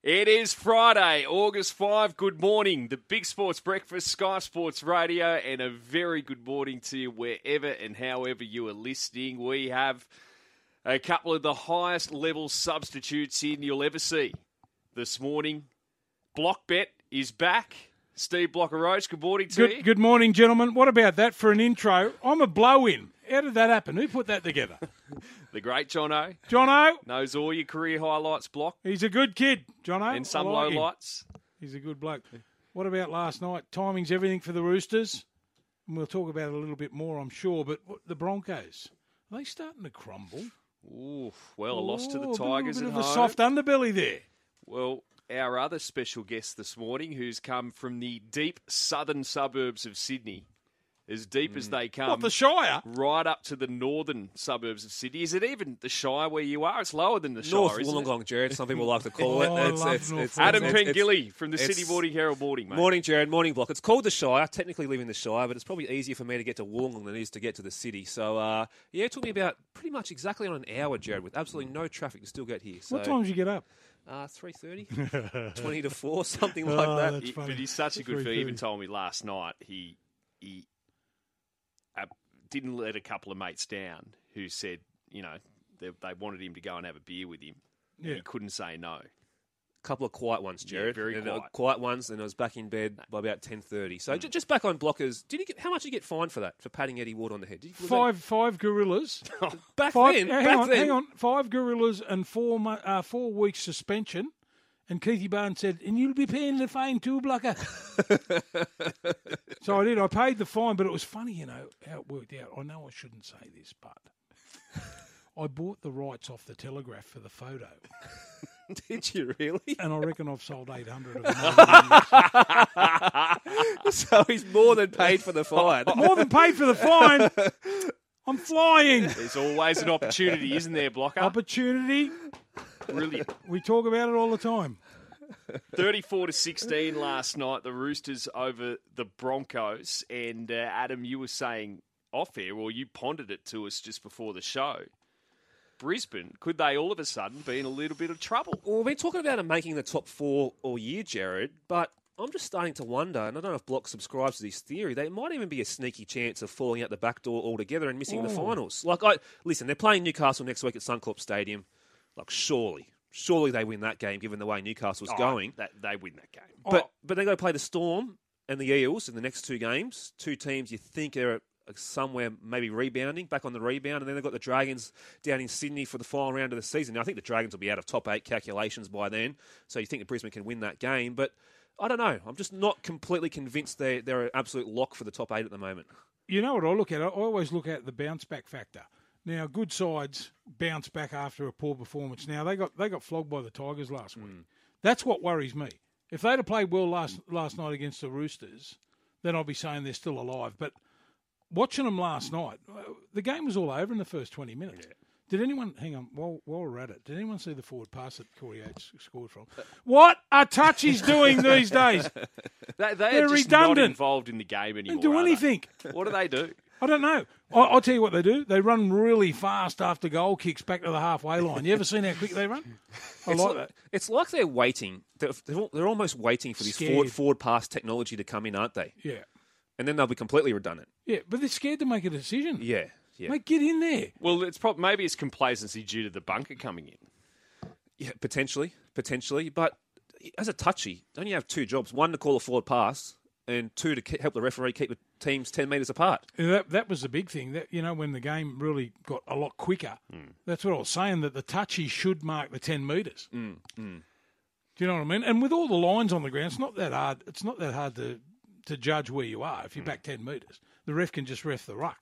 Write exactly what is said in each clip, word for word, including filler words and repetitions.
It is Friday, August fifth. Good morning. The Big Sports Breakfast, Sky Sports Radio, and a very good morning to you wherever and however you are listening. We have a couple of the highest level substitutes in you'll ever see this morning. Blockbet is back. Steve Blocker-Roach, good morning to good, you. Good morning, gentlemen. What about that for an intro? I'm a blow-in. How did that happen? Who put that together? The great Jono. Jono. Knows all your career highlights, Block. He's a good kid, Jono. And some like lowlights. He's a good bloke. What about last night? Timing's everything for the Roosters. And we'll talk about it a little bit more, I'm sure. But what, the Broncos, are they starting to crumble? Ooh, well, a loss to the Oh, Tigers a bit at of a home. soft underbelly there. Well, our other special guest this morning, who's come from the deep southern suburbs of Sydney, as deep mm. as they come. What, the Shire? Right up to the northern suburbs of Sydney. Is it even the Shire where you are? It's lower than the Shire, North isn't Wollongong, it? Jared. Some people like to call oh, it. It's, I it's, love it's, Adam it's, Pengilly it's, from the it's, City Morning Herald Morning, mate. Morning, Jared. Morning, Block. It's called the Shire. I technically live in the Shire, but it's probably easier for me to get to Wollongong than it is to get to the city. So, uh, yeah, it took me about pretty much exactly on an hour, Jared, with absolutely no traffic to still get here. So, what time did you get up? Uh, three thirty, twenty to four, something like oh, that. That's he, funny. But he's such a good feel. He even told me last night he he uh, didn't let a couple of mates down who said, you know, they, they wanted him to go and have a beer with him. Yeah. He couldn't say no. Couple of quiet ones, Jared. Yeah, very and, quiet. Uh, quiet ones, and I was back in bed by about ten thirty. So mm. just back on Blockers. Did you get how much did you get fined for that for patting Eddie Ward on the head? Did you, five that... five gorillas. back five, then, hang back on, then. hang on. Five gorillas and four uh, four weeks suspension. And Keithy Barnes said, "And you'll be paying the fine too, Blocker." So I did. I paid the fine, but it was funny, you know, how it worked out. I know I shouldn't say this, but I bought the rights off the Telegraph for the photo. Did you really? And I reckon I've sold eight hundred of them. So he's more than paid for the fine. More than paid for the fine. I'm flying. There's always an opportunity, isn't there, Blocker? Opportunity. Brilliant. We talk about it all the time. thirty-four to sixteen last night, the Roosters over the Broncos. And uh, Adam, you were saying off air, or you pondered it to us just before the show. Brisbane, could they all of a sudden be in a little bit of trouble? Well, we've been talking about them making the top four all year, Jared, but I'm just starting to wonder, and I don't know if Block subscribes to this theory, they might even be a sneaky chance of falling out the back door altogether and missing oh. the finals. Like, I listen, they're playing Newcastle next week at Suncorp Stadium. Like, surely, surely they win that game, given the way Newcastle's oh, going. That, they win that game. But oh. but they got to play the Storm and the Eels in the next two games. Two teams you think are somewhere maybe rebounding, back on the rebound, and then they've got the Dragons down in Sydney for the final round of the season. Now, I think the Dragons will be out of top eight calculations by then, so you think that Brisbane can win that game. But I don't know. I'm just not completely convinced they, they're an absolute lock for the top eight at the moment. You know what I look at? I always look at the bounce-back factor. Now, good sides bounce back after a poor performance. Now, they got they got flogged by the Tigers last week. Mm. That's what worries me. If they'd have played well last last night against the Roosters, then I'll be saying they're still alive. But watching them last night, the game was all over in the first twenty minutes. Yeah. Did anyone, hang on, while, while we're at it, did anyone see the forward pass that Corey Yates scored from? What are touchies doing these days? They, they They're are just redundant. not involved in the game anymore. They don't do anything. They? What do they do? I don't know. I'll, I'll tell you what they do. They run really fast after goal kicks back to the halfway line. You ever seen how quick they run? I it's like, like that. It's like they're waiting. They're, they're almost waiting for this forward, forward pass technology to come in, aren't they? Yeah. And then they'll be completely redundant. Yeah, but they're scared to make a decision. Yeah. Yeah. Mate, get in there. Well, it's probably maybe it's complacency due to the bunker coming in. Yeah, potentially, potentially. But as a touchy, don't you have two jobs? One to call a forward pass, and two to help the referee keep the teams ten metres apart. That that was the big thing. That you know, when the game really got a lot quicker, mm. that's what I was saying. That the touchy should mark the ten metres. Mm. Mm. Do you know what I mean? And with all the lines on the ground, it's not that hard. It's not that hard to to judge where you are if you're mm. back ten metres. The ref can just ref the ruck.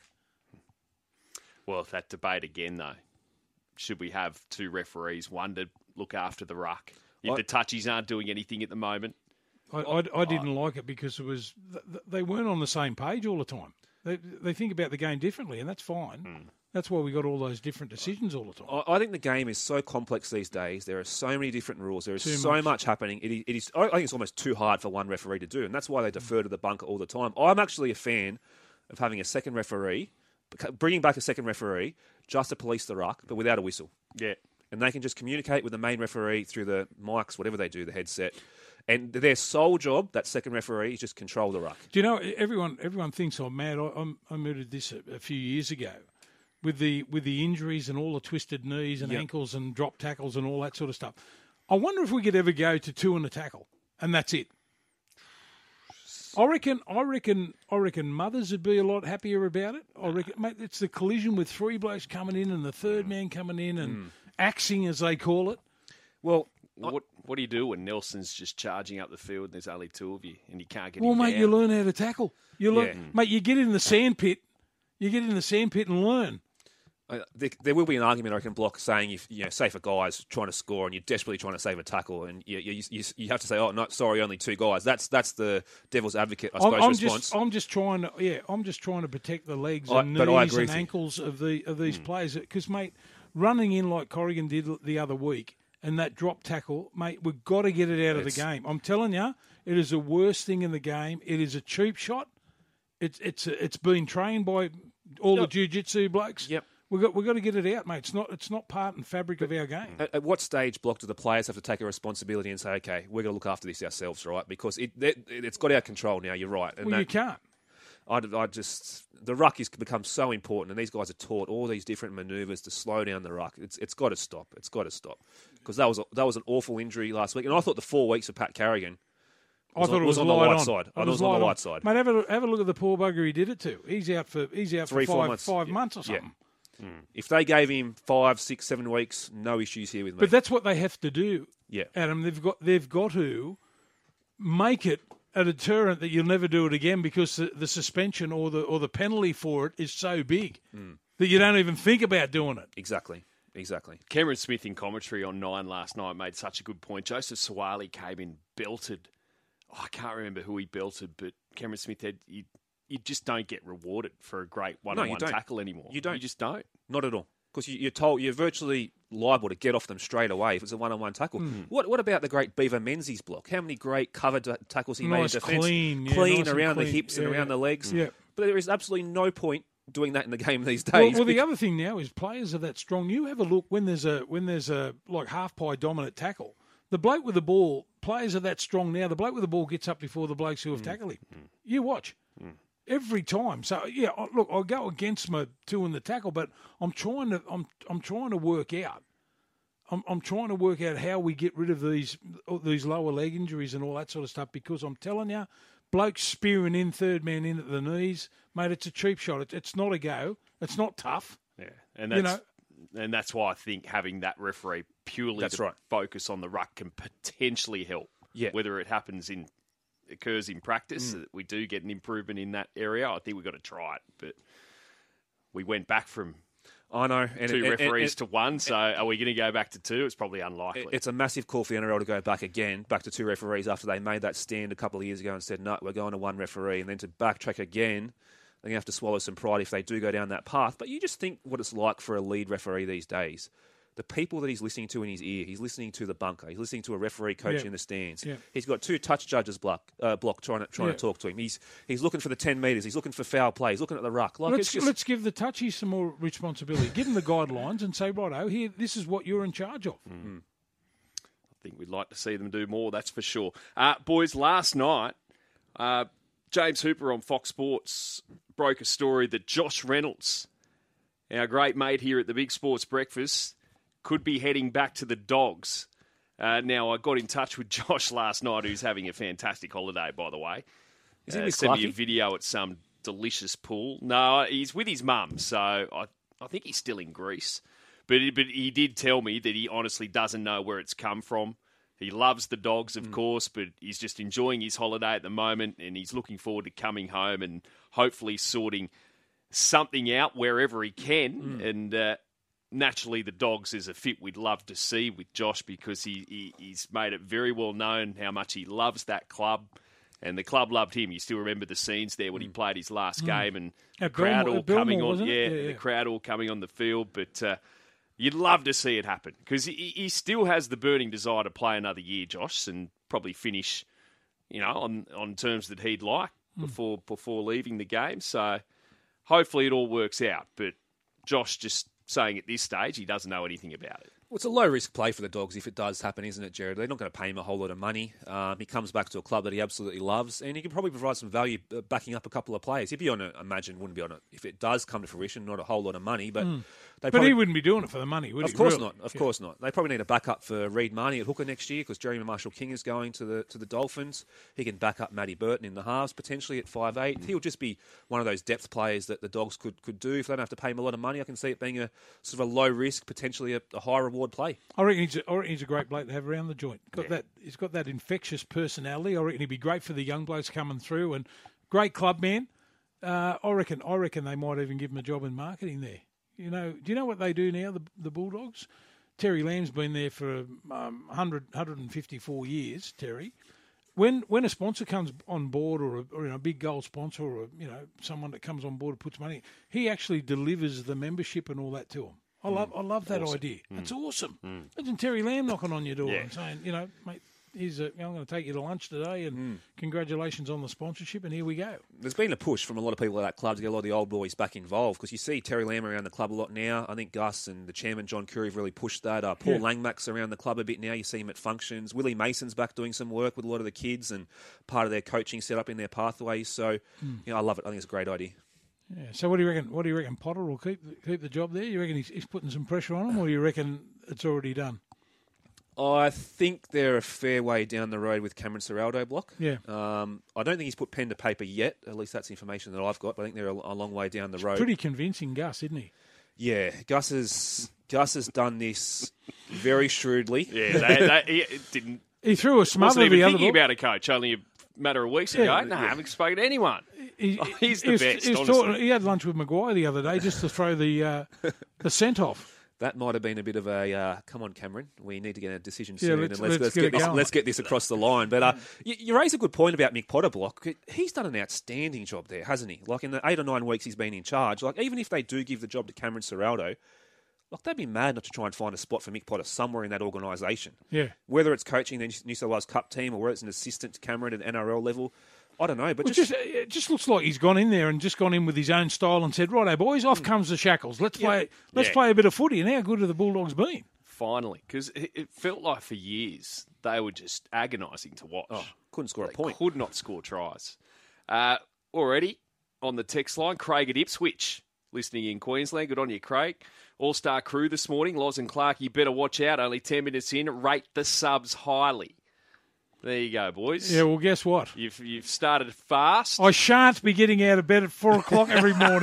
Well, that debate again, though. Should we have two referees, one to look after the ruck? If I, the touchies aren't doing anything at the moment. I, I, I didn't I, like it because it was they weren't on the same page all the time. They they think about the game differently, and that's fine. Mm. That's why we got all those different decisions all the time. I, I think the game is so complex these days. There are so many different rules. There is too so much. much happening. It is, it is. I think it's almost too hard for one referee to do, and that's why they defer to the bunker all the time. I'm actually a fan of having a second referee, bringing back a second referee just to police the ruck, but without a whistle. Yeah. and they can just communicate with the main referee through the mics, whatever they do, the headset. And their sole job, that second referee, is just control the ruck. Do you know, everyone everyone thinks I'm mad. I, I'm, I mooted this a, a few years ago with the with the injuries and all the twisted knees and Yep. ankles and drop tackles and all that sort of stuff. I wonder if we could ever go to two and a tackle, and that's it. I reckon, I reckon, I reckon mothers would be a lot happier about it. I reckon, mate, it's the collision with three blokes coming in and the third man coming in and Mm. axing, as they call it. Well, What what do you do when Nelson's just charging up the field and there's only two of you and you can't get Well, him mate, down? you learn how to tackle. You learn, Yeah. mate. You get in the sand pit. You get in the sand pit and learn. Uh, there, there will be an argument, I reckon, Block, saying if you know, say if a guy's trying to score and you're desperately trying to save a tackle, and you you, you, you have to say, "Oh, no, sorry, only two guys." That's that's the devil's advocate, I I'm, suppose. I'm response. just, I'm just trying to, yeah, I'm just trying to protect the legs I- and but I knees agree and with you. ankles of the of these players. Because, mate, running in like Corrigan did the other week and that drop tackle, mate, we've got to get it out of the It's- game. I'm telling you, it is the worst thing in the game. It is a cheap shot. It's it's it's been trained by all Yep. the jiu-jitsu blokes. Yep. We've got, we've got to get it out, mate. It's not it's not part and fabric of our game. At, at what stage, Block, do the players have to take a responsibility and say, "Okay, we're going to look after this ourselves," right? Because it, it it's got out of control now. You're right. And Well, you that- can't. I, I just the ruck has become so important, and these guys are taught all these different manoeuvres to slow down the ruck. It's it's got to stop. It's got to stop because that was a, that was an awful injury last week, and I thought the four weeks of Pat Carrigan I was thought on, it was, was on the light light on. side. I thought it was was on light the on. light side. Mate, have a, have a look at the poor bugger he did it to. He's out for he's out Three, for four five, months. five Yeah. months or Yeah. something. If they gave him five, six, seven weeks, no issues here with me. But that's what they have to do, yeah, Adam. They've got they've got to make it a deterrent that you'll never do it again because the, the suspension or the or the penalty for it is so big that you don't even think about doing it. exactly, exactly. Cameron Smith in commentary on Nine last night made such a good point. Joseph Sawali came in, belted. Oh, I can't remember who he belted, but Cameron Smith had you, you just don't get rewarded for a great one-on-one don't. tackle anymore. You don't. You just don't. Not at all. Because you, you're told you're virtually liable to get off them straight away if it's a one-on-one tackle. What What about the great Beaver Menzies block? How many great covered ta- tackles he made Nice, in defence? clean, yeah, clean nice and around the clean. hips and Yeah. around the legs. Yeah. But there is absolutely no point doing that in the game these Well, days. well, the because- other thing now is players are that strong. You have a look when there's a when there's a like half pie dominant tackle. The bloke with the ball, players are that strong now. The bloke with the ball gets up before the blokes who have tackled him. You watch. Every time, so yeah. I- Look, I go against my two in the tackle, but I'm trying to. I'm I'm trying to work out. I'm I'm trying to work out how we get rid of these these lower leg injuries and all that sort of stuff. Because I'm telling you, blokes spearing in, third man in at the knees, mate. It's a cheap shot. It, it's not a go. It's not tough. Yeah, and that's You and that's why I think having that referee purely That's to right. focus on the ruck can potentially help. Yeah. Whether it happens in occurs in practice, that we do get an improvement in that area. I think we've got to try it, but we went back from I know. And two it- and- referees and- to one. So are we going to go back to two? It's probably unlikely. It's a massive call for the N R L to go back again, back to two referees after they made that stand a couple of years ago and said, no, we're going to one referee. And then to backtrack again, they're going to have to swallow some pride if they do go down that path. But you just think what it's like for a lead referee these days. The people that he's listening to in his ear, he's listening to the bunker, he's listening to a referee coach Yeah. in the stands. Yeah. He's got two touch judges block, uh, block trying to trying Yeah. to talk to him. He's he's looking for the ten metres. He's looking for foul play. He's looking at the ruck. Like Let's it's just, let's give the touchies some more responsibility. Give them the guidelines and say, righto, here, this is what you're in charge of. I think we'd like to see them do more, that's for sure. Uh, boys, last night, uh, James Hooper on Fox Sports broke a story that Josh Reynolds, our great mate here at the Big Sports Breakfast, could be heading back to the Dogs. Uh, now, I got in touch with Josh last night, who's having a fantastic holiday, by the way. Is he Uh, with sent me a Clarkie? video at some delicious pool. No, he's with his mum, so I, I think he's still in Greece. But he, but he did tell me that he honestly doesn't know where it's come from. He loves the Dogs, of course, but he's just enjoying his holiday at the moment, and he's looking forward to coming home and hopefully sorting something out wherever he can. And uh, naturally, the Dogs is a fit we'd love to see with Josh because he, he he's made it very well known how much he loves that club. And the club loved him. You still remember the scenes there when he played his last game and the At crowd Belmore- all at Belmore, coming on. wasn't it? Yeah, Yeah, the yeah. crowd all coming on the field. But uh, you'd love to see it happen because he, he still has the burning desire to play another year, Josh, and probably finish, you know, on, on terms that he'd like Hmm. before before leaving the game. So hopefully it all works out. But Josh just saying at this stage he doesn't know anything about it. Well, it's a low-risk play for the Dogs if it does happen, isn't it, Jared? They're not going to pay him a whole lot of money. Um, he comes back to a club that he absolutely loves, and he can probably provide some value uh, backing up a couple of players. He'd be on it, imagine, wouldn't be on it. If it does come to fruition, not a whole lot of money, but... Mm. But probably, he wouldn't be doing it for the money, would of he? Of course really? not. Of yeah. course not. They probably need a backup for Reid Marnie at hooker next year because Jeremy Marshall-King is going to the to the Dolphins. He can back up Matty Burton in the halves, potentially at five eight. Mm. He'll just be one of those depth players that the Dogs could, could do. If they don't have to pay him a lot of money, I can see it being a sort of a low-risk, potentially a, a high-reward play. I reckon, he's a, I reckon he's a great bloke to have around the joint. Got Yeah. that, he's got that infectious personality. I reckon he'd be great for the young blokes coming through, and great club man. Uh, I reckon. I reckon they might even give him a job in marketing there. You know, do you know what they do now, the, the Bulldogs? Terry Lamb's been there for um, one hundred, one hundred fifty-four years, Terry. When when a sponsor comes on board or a, or, you know, a big gold sponsor or, you know, someone that comes on board and puts money, he actually delivers the membership and all that to them. I love, mm. I love that awesome. idea. Mm. That's awesome. Mm. Imagine Terry Lamb knocking on your door Yeah. and saying, you know, mate, here's a, you know, I'm going to take you to lunch today and Mm. congratulations on the sponsorship and here we go. There's been a push from a lot of people at that club to get a lot of the old boys back involved because you see Terry Lamb around the club a lot now. I think Gus and the chairman, John Curry, have really pushed that. Uh, Paul Yeah. Langmack's around the club a bit now. You see him at functions. Willie Mason's back doing some work with a lot of the kids and part of their coaching set up in their pathways. So, Mm. you know, I love it. I think it's a great idea. Yeah. So what do you reckon? What do you reckon? Potter will keep keep the job there? You reckon he's, he's putting some pressure on him, or you reckon it's already done? I think they're a fair way down the road with Cameron Ciraldo block. Yeah. Um, I don't think he's put pen to paper yet. At least that's information that I've got. But I think they're a, a long way down the road. Pretty convincing, Gus, isn't he? Yeah, Gus has Gus has done this very shrewdly. Yeah, they, they, he didn't. He threw a Wasn't smother even the other thinking ball. about a coach only a matter of weeks Yeah, ago. yeah. No, I haven't spoken to anyone. He, Oh, he's the he was, best, He, was honestly. talking, he had lunch with Maguire the other day just to throw the uh, the scent off. That might have been a bit of a uh, come on, Cameron. We need to get a decision Yeah, soon, let's- and let's, let's let's get get, it this, going. let's get this across the line. But uh, you, you raise a good point about Mick Potter block. He's done an outstanding job there, hasn't he? Like in the eight or nine weeks he's been in charge. Like even if they do give the job to Cameron Ciraldo, like they'd be mad not to try and find a spot for Mick Potter somewhere in that organisation. Yeah. Whether it's coaching the New South Wales Cup team or whether it's an assistant to Cameron at N R L level, I don't know. But Well, just, just, it just looks like he's gone in there and just gone in with his own style and said, "Righto, boys, off comes the shackles. Let's play. Let's Yeah. play a bit of footy." And how good have the Bulldogs been? Finally, because it, it felt like for years they were just agonising to watch. oh, couldn't score They a point. could not score tries. Uh, already on the text line, Craig at Ipswich, listening in Queensland. Good on you, Craig. All-star crew this morning. Loz and Clark, you better watch out. Only ten minutes in. Rate the subs highly. There you go, boys. Yeah. Well, guess what? You've you've started fast. I shan't be getting out of bed at four o'clock every morning.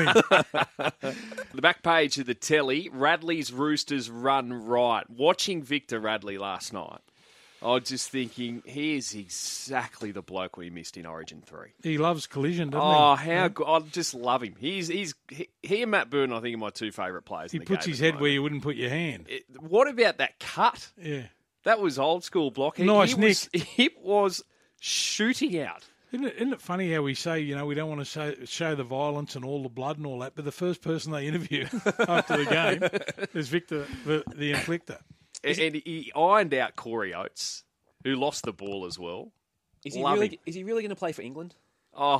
The back page of the telly, Radley's Roosters run right. Watching Victor Radley last night, I was just thinking, he is exactly the bloke we missed in Origin three. He loves collision, doesn't Oh, he? how good. I just love him. He's he's he, he and Matt Burton, I think, are my two favourite players He in the puts game his at the head where moment. you wouldn't put your hand. It- what about that cut? Yeah. That was old school block. He, Nice he was, It was shooting out. Isn't it, isn't it funny how we say, you know, we don't want to show, show the violence and all the blood and all that, but the first person they interview after the game is Victor, the, the inflictor. And, and he ironed out Corey Oates, who lost the ball as well. Is he Love really? him. Is he really going to play for England? Oh,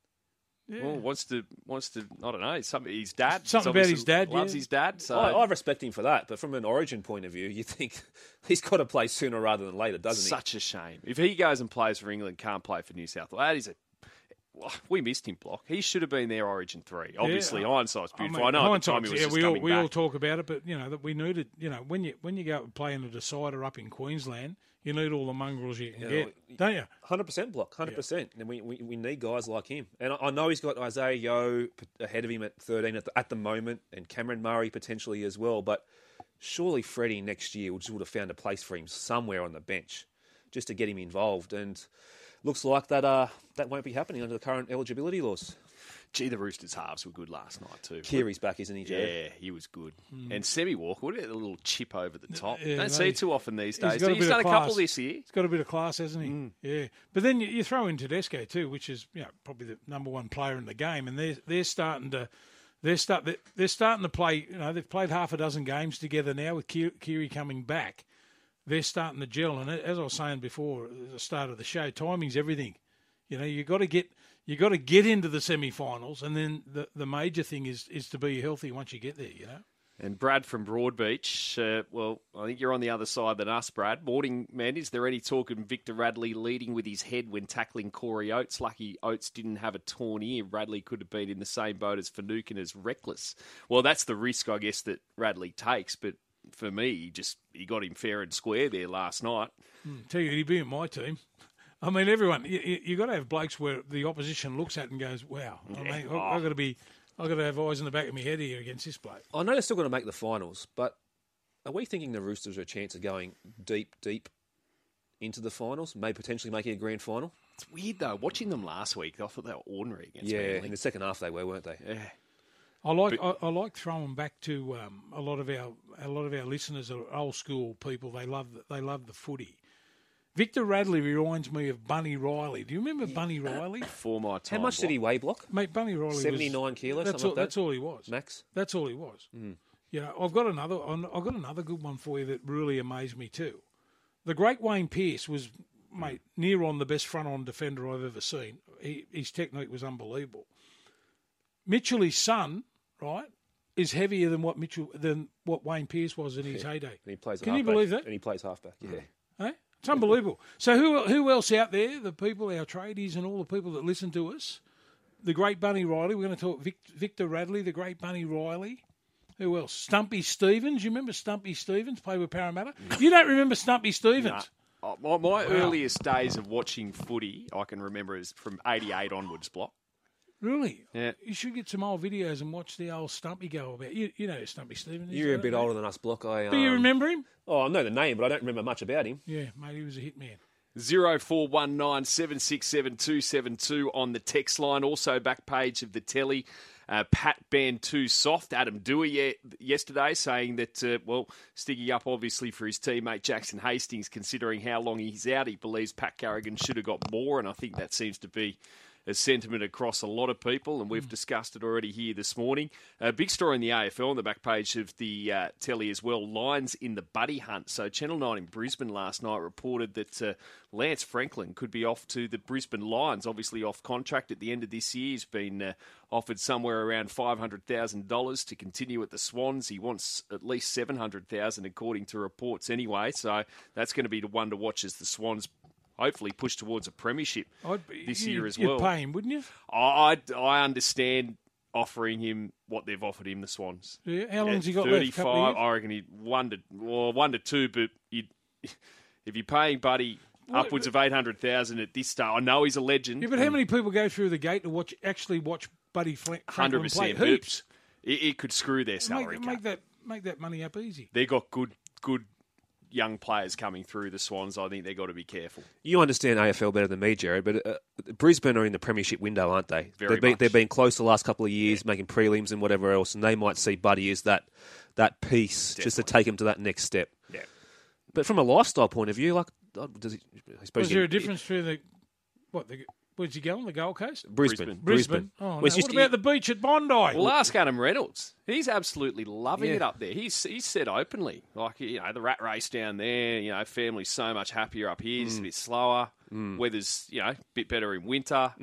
Yeah. well, wants to wants to. I don't know. Some his dad. Something He's about his obviously dad, Loves yeah. his dad. So I, I respect him for that, but from an Origin point of view, you think he's got to play sooner rather than later, doesn't such a shame. If he goes and plays for England, can't play for New South Wales. That is a. Well, we missed him, Block. He should have been there Origin three. Obviously, Yeah. hindsight's I beautiful. mean, I, know at the hindsight's- time he was yeah, just we all, coming we back. all talk about it, but you know that we needed. You know, when you when you go and play in a decider up in Queensland, you need all the mongrels you can Yeah, get, well, don't you? he? Hundred percent block, hundred percent. And we, we we need guys like him. And I, I know he's got Isaiah Yeo p- ahead of him at thirteen at the, at the moment, and Cameron Murray potentially as well. But surely Freddie next year would would have found a place for him somewhere on the bench, just to get him involved. And looks like that uh that won't be happening under the current eligibility laws. Gee, the Roosters halves were good last night too. Kiri's back, isn't he, Jared? Yeah, he was good. And Semi Walker, what about the little chip over the top? Yeah, Don't no, see it too often these he's days. got a He's bit done of a couple class. this year. He's got a bit of class, hasn't he? Mm. Yeah. But then you, you throw in Tedesco too, which is you know probably the number one player in the game, and they're they're starting to they're start they're, they're starting to play. You know, they've played half a dozen games together now with Ki- Kiri coming back. They're starting to gel, and as I was saying before at the start of the show, timing's everything. You know, you got to get you got to get into the semi-finals, and then the the major thing is is to be healthy once you get there. You know. And Brad from Broadbeach, uh, well, I think you're on the other side than us, Brad. Morning, man. Is there any talk of Victor Radley leading with his head when tackling Corey Oates? Lucky Oates didn't have a torn ear. Radley could have been in the same boat as Finucane as reckless. Well, that's the risk, I guess, that Radley takes. But for me, he just he got him fair and square there last night. Mm, tell you, he'd be in my team. I mean, everyone, you, you, you got to have blokes where the opposition looks at and goes, wow. I mean, Oh. I've got to be... I've got to have eyes in the back of my head here against this bloke. I know they're still going to make the finals, but are we thinking the Roosters are a chance of going deep, deep into the finals, maybe potentially making a grand final? It's weird, though. Watching them last week, I thought they were ordinary against Yeah, Manly. in the second half they were, weren't they? Yeah. I like But- I, I like throwing back to um, a lot of our a lot of our listeners are old school people. They love they love the footy. Victor Radley reminds me of Bunny Riley. Do you remember Bunny Riley? For my How time. much did he weigh, Block? Mate, Bunny Riley was seventy-nine kilos, That's something all, like that? that's all he was. Max? That's all he was. Mm. You know, I've got another. I've got another good one for you that really amazed me too. The great Wayne Pearce was, mate, near on the best front-on defender I've ever seen. He, his technique was unbelievable. Mitchell, his son, right, is heavier than what Mitchell than what Wayne Pearce was in his heyday. And he plays Can you halfback. believe that? And he plays halfback, yeah. Eh? It's unbelievable. So who who else out there? The people, our tradies, and all the people that listen to us. The great Bunny Riley. We're going to talk Vic, Victor Radley, the great Bunny Riley. Who else? Stumpy Stevens. You remember Stumpy Stevens? Played with Parramatta. You don't remember Stumpy Stevens? Nah. Oh, my my earliest days of watching footy, I can remember, is from eighty-eight onwards, Block. Really? Yeah. You should get some old videos and watch the old Stumpy go about. You, you know who Stumpy Stevens is. You're a don't bit you? older than us, Block. I, um, Do you remember him? Oh, I know the name, but I don't remember much about him. Yeah, mate, he was a hitman. Zero four one nine seven six seven two seven two on the text line. Also, back page of the telly. Uh, Pat banned too soft. Adam Dewey ye- yesterday saying that, uh, well, sticking up obviously for his teammate Jackson Hastings, considering how long he's out, he believes Pat Carrigan should have got more, and I think that seems to be a sentiment across a lot of people, and we've discussed it already here this morning. A big story in the A F L on the back page of the uh, telly as well, Lions in the buddy hunt. So Channel nine in Brisbane last night reported that uh, Lance Franklin could be off to the Brisbane Lions, obviously off contract at the end of this year. He's been uh, offered somewhere around five hundred thousand dollars to continue at the Swans. He wants at least seven hundred thousand dollars according to reports anyway, so that's going to be the one to watch as the Swans hopefully push towards a premiership I'd be, this you, year as you'd well. pay him, wouldn't you? I, I I understand offering him what they've offered him, the Swans. Yeah. How long's he got thirty-five, left? Couple of years? I reckon he one to well, one to two, but you if you're paying Buddy What- upwards of eight hundred thousand at this stage, I know he's a legend. Yeah, but how many people go through the gate to watch actually watch Buddy Fla- Hundred Franklin play? percent Heaps. hoops. It, it could screw their salary Make, cap. make that make that money up easy. They've got good good young players coming through the Swans. I think they've got to be careful. You understand A F L better than me, Jared, but uh, Brisbane are in the premiership window, aren't they? Very they've been, much. They've been close the last couple of years, making prelims and whatever else, and they might see Buddy as that that piece just to Definitely. take him to that next step. Yeah. But from a lifestyle point of view, like, uh, does he, I suppose Was he- there a difference between the what? The, where's he going? The Gold Coast? Brisbane. Brisbane. Oh, no. Well, it's What just- about the beach at Bondi? Well, ask Adam Reynolds. He's absolutely loving Yeah. it up there. He's he's said openly, like, you know, the rat race down there. You know, family's so much happier up here. It's a bit slower. Weather's, you know, a bit better in winter.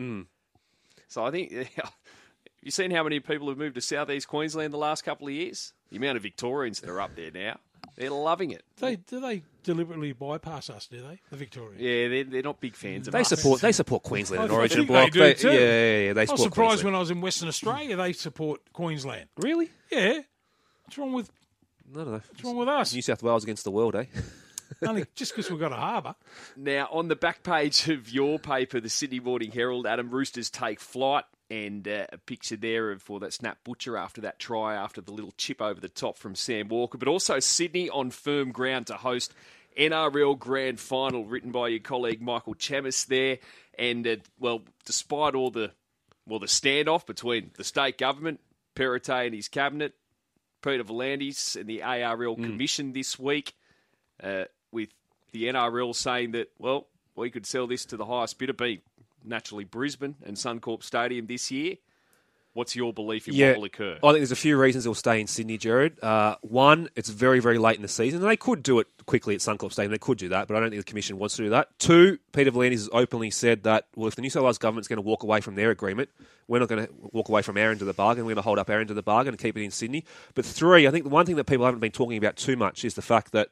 So I think, have you seen how many people have moved to southeast Queensland the last couple of years? The amount of Victorians that are up there now, they're loving it. They do they deliberately bypass us? Do they, the Victorians? Yeah, they're, they're not big fans of They us. support. They support Queensland and I Origin think block. they do too. yeah, yeah, yeah, they I was support surprised Queensland. when I was in Western Australia they support Queensland. Really? Yeah, what's wrong with No, no, no. what's wrong with us? New South Wales against the world, eh? Only just because we've got a harbour. Now, on the back page of your paper, the Sydney Morning Herald, Adam, Roosters take flight, and uh, a picture there of for that snap butcher after that try, after the little chip over the top from Sam Walker. But also Sydney on firm ground to host N R L Grand Final, written by your colleague Michael Chamis there. And, uh, well, despite all the, well, the standoff between the state government, Perrottet and his cabinet, Peter V'landys and the A R L Commission this week, uh, with the N R L saying that, well, we could sell this to the highest bidder, being naturally Brisbane and Suncorp Stadium this year. What's your belief in Yeah. what will occur? I think there's a few reasons it'll stay in Sydney, Jared. Uh, one, it's very, very late in the season. And they could do it quickly at Suncorp Stadium. They could do that, but I don't think the Commission wants to do that. Two, Peter V'landys has openly said that, well, if the New South Wales government's going to walk away from their agreement, we're not going to walk away from our end of the bargain. We're going to hold up our end of the bargain and keep it in Sydney. But three, I think the one thing that people haven't been talking about too much is the fact that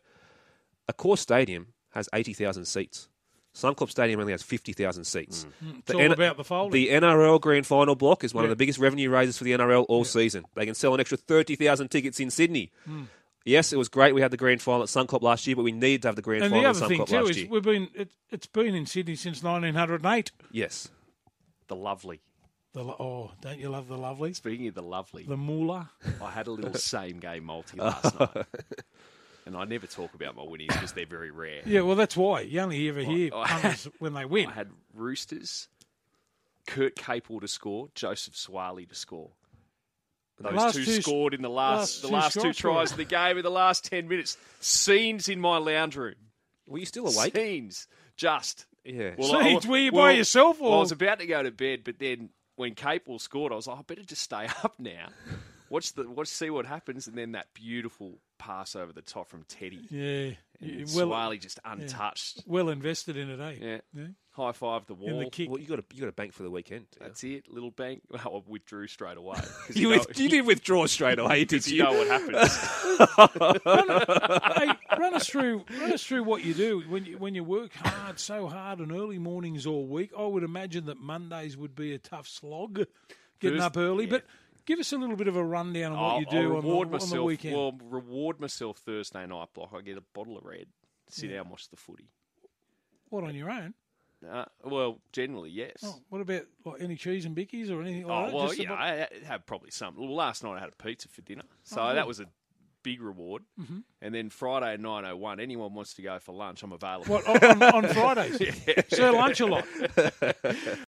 Accor Stadium has eighty thousand seats. Suncorp Stadium only has fifty thousand seats. Mm. It's all about the folding. The N R L Grand Final block is one Yeah. of the biggest revenue raisers for the N R L all Yeah. season. They can sell an extra thirty thousand tickets in Sydney. Mm. Yes, it was great we had the Grand Final at Suncorp last year, but we need to have the Grand And Final the at other thing Suncorp too last is year. we've been it, it's been in Sydney since nineteen oh eight. Yes. The lovely. The lo- oh, don't you love the lovely? Speaking of the lovely, The moolah. I had a little same game multi last night. And I never talk about my winnings because they're very rare. Yeah, well, that's why you only ever hear I- punters when they win. I had Roosters, Kurt Capel to score, Joseph Swaley to score. Those Last two, two- scored in the last, last the two last two strikes, tries or- of the game in the last ten minutes. Scenes in my lounge room. Were you still awake? Scenes. Just. Yeah. Well, So, I- were you well, by yourself, well, or I was about to go to bed, but then when Capel scored, I was like, I better just stay up now. Watch the watch, see what happens, and then that beautiful pass over the top from Teddy. yeah, And you- well, well, Swaley just untouched. well invested in it, eh? Yeah. Yeah. High five the wall. In the kick. Well, you got a you got a bank for the weekend. That's it. Little bank. Well, I withdrew straight away. 'Cause You, know, with, you did withdraw straight away, did because you? you know what happens. Hey, run us through, run us through what you do when you when you work hard, so hard, on early mornings all week. I would imagine that Mondays would be a tough slog, getting First- up early. yeah. But give us a little bit of a rundown on what I'll, you I'll do on the, reward on the myself. weekend. Well, reward myself Thursday night block. I get a bottle of red, sit down, watch the footy. What, on your own? Uh, well, generally, yes. Oh, what about like any cheese and bickies or anything like Oh, that? well, Just a yeah, bo- I had probably some. Well, last night I had a pizza for dinner, so Oh, that good. was a big reward. Mm-hmm. And then Friday at nine oh one, anyone wants to go for lunch, I'm available. What, on, on Fridays? Sir lunch a lot.